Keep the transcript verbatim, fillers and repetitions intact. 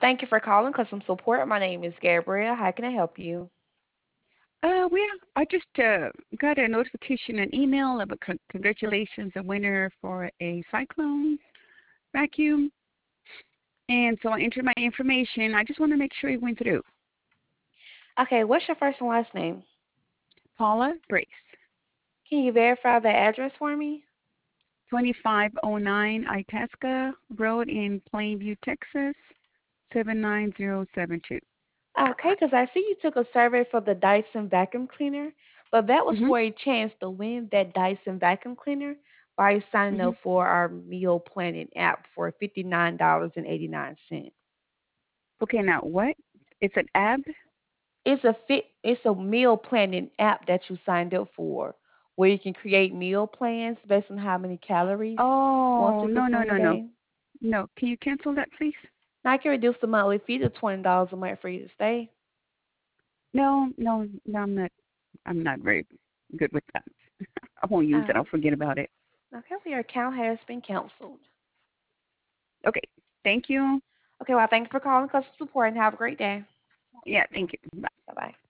Thank you for calling Custom Support. My name is Gabrielle. How can I help you? Uh, well, I just uh, got a notification, an email of a con- congratulations, a winner for a cyclone vacuum. And so I entered my information. I just want to make sure it went through. Okay, what's your first and last name? Paula Brace, Can you verify the address for me? twenty-five oh nine Itasca Road in Plainview, Texas, seven nine zero seven two. Okay, because I see you took a survey for the Dyson vacuum cleaner, but that was Mm-hmm. for a chance to win that Dyson vacuum cleaner by signing Mm-hmm. up for our meal planning app for fifty-nine dollars and eighty-nine cents. Okay, now what? It's an ab? It's a fit it's a meal planning app that you signed up for where you can create meal plans based on how many calories you want Oh, to no, no, consume a no, no. day. No. Can you cancel that, please? Now I can reduce the monthly fee to twenty dollars a month for you to stay. No, no, no, I'm not. I'm not very good with that. I won't use it. Uh, I'll forget about it. okay, well, your account has been canceled. Okay. Thank you. Okay, well, thank you for calling customer support and have a great day. Yeah, thank you. Bye. Bye bye.